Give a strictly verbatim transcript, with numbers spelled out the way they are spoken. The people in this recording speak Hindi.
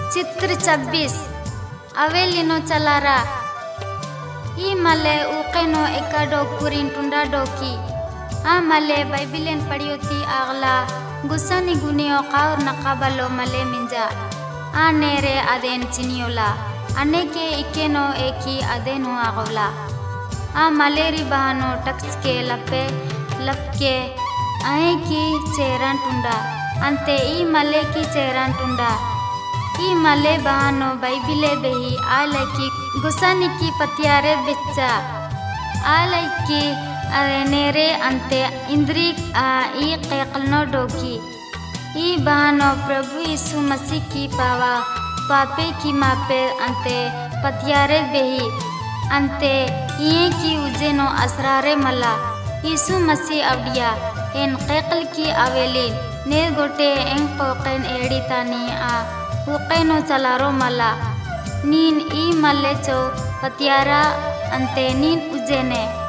चित्र छब्बीस अवेलिनो चलारा ई मले उकेनो एकाडो कुरिन टुंडा डोकी आ मले बाइबिलेन पढ़ियोती आगला गुस्सानी गुनियो काउर नकाबलो मले मिंजा आ नेरे अदेन चिनियोला अने के इकेनो एकी अदेनु आगोला आ मलेरी बहानो टक्स के लपे लपके आए की चेरन टुंडा अंते ई मले की चेरन टुंडा ई मले बहानो बाइबिले बेही आले की गुस्सानी की पतियारे बिच्चा आले की अरे नेरे अंते इंद्री आ ई कैकलनो डोकी ई बहानो प्रभु यीशु मसीह की पावा पापे की मापे अंते पतियारे बेही अंते ये की उजेनो असरारे मला यीशु मसीह अवडिया एन कैकल की अवेली ने गोटे एं कोकेन एड़ी तानी आ उकेनो चलारो मला नीन ई मल्ले चो पतियारा अंते नीन उजेने